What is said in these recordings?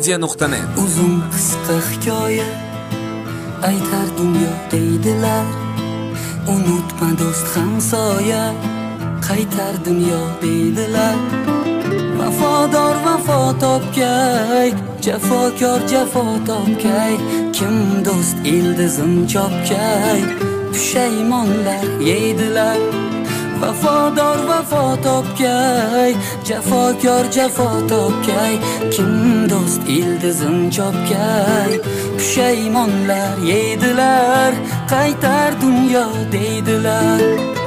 mp3media.net Uzun qisqa hikoya aytar dunyo deydilar. Unutma do'st hamsoya qaytar dunyo deydilar. Vafodor vafo topgay, jafokor jafo topgay, kim do'st ildizim chopgay, pushaymonlar yeydilar. Vafodor vafo topgay, jafokor jafo topgay, kim do'st ildizim chopgay, pushaymonlar yeydilar. Qaytar dunyo deydilar.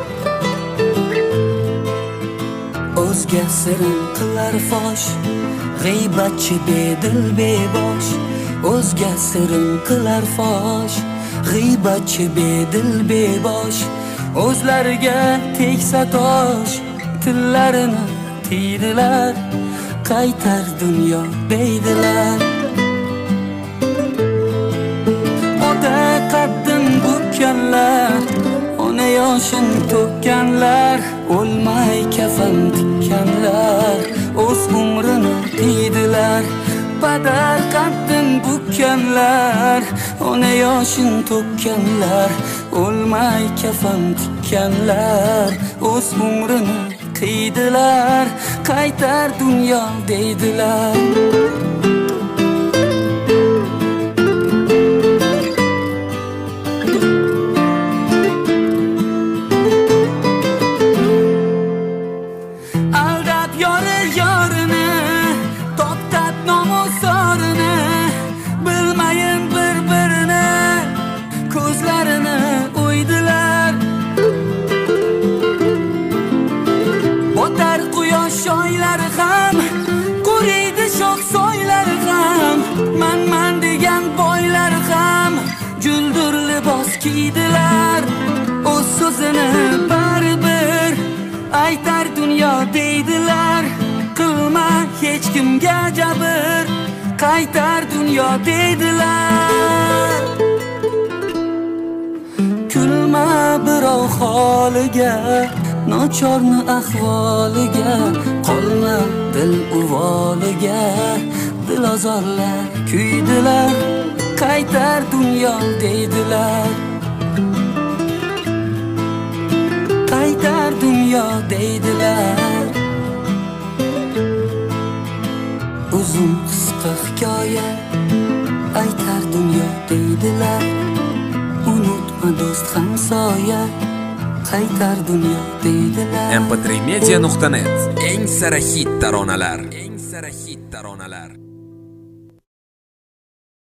O'zga sirin qilar fosh, g'iybatchi bedil bebosh. O'zga sirin qilar fosh, g'iybatchi bedil bebosh. O'zlariga tegsa tosh, tillarini tiydilar. Qaytar dunyo deydilar. Ota qaddin bukkanlar, ona yoshin to'kkanlar, o'lmay kafan tikkanlar, o'z umrini tiydilar. Padar qaddin bukkanlar, ona yoshin to'kkanlar, o'lmay kafan tikkanlar, o'z umrini qiydilar. Qaytar dunyo deydilar. Aldab yorir yorini, toptab nomusorini, bilmayin bir-birini, ko'zlarini o'ydilar. Botar quyosh shoylari ham, quriydi shoh soylari ham, man degan boylar ham juldur libos kiydilar. O'z so'zini baribir aytar dunyo deydilar. Qilma hech kimga jabr, qaytar dunyo deydilar. Kulma birov holiga, nochorni ahvoliga, qolma dil uvoliga, dilozorlar kuydilar. Qaytar dunyo deydilar. Qaytar dunyo deydilar. Uzun qisqa hikoya aytar dunyo deydilar. Unutma do'st hamsoya qaytar dunyo deydilar. mp3media.net eng sara hit taronalar.